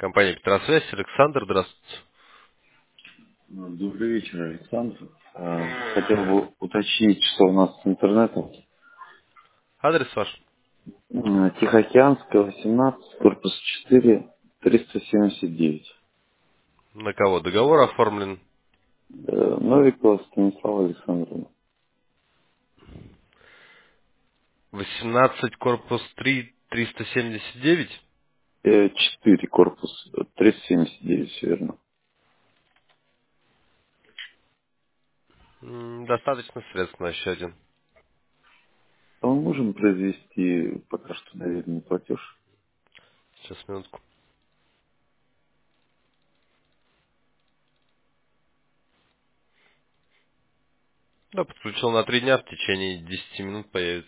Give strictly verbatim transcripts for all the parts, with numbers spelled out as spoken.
Компания Петросвязь, Александр, здравствуйте. Ну, Добрый вечер, Александр. А, Хотел бы уточнить, что у нас с интернетом. Адрес ваш? М, Тихоокеанская, восемнадцать, корпус четыре, триста семьдесят девять. На кого договор оформлен? Э, Новикова Станислава Александровна. восемнадцать, корпус три, триста семьдесят девять. Э, четыре, корпус э, триста семьдесят девять, всё верно. М, Достаточно средств на счете. А мы можем произвести пока что доверенный платеж? Сейчас, минутку. Да, подключил на три дня, в течение десяти минут появится.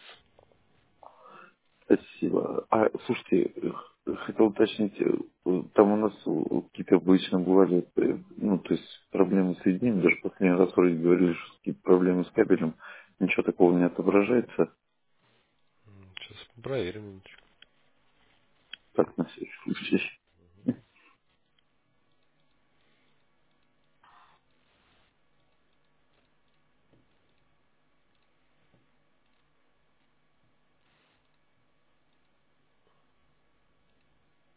Спасибо. А, слушайте, э, х- хотел уточнить, э, там у нас э, какие-то обычно бывали, э, ну, то есть проблемы с соединением, даже последний раз вроде говорили, что какие-то проблемы с кабелем, ничего такого не отображается, Сейчас проверим. минуточку. так на всякий случай.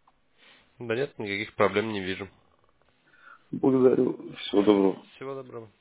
Да нет, никаких проблем не вижу. Благодарю, всего доброго. Всего доброго.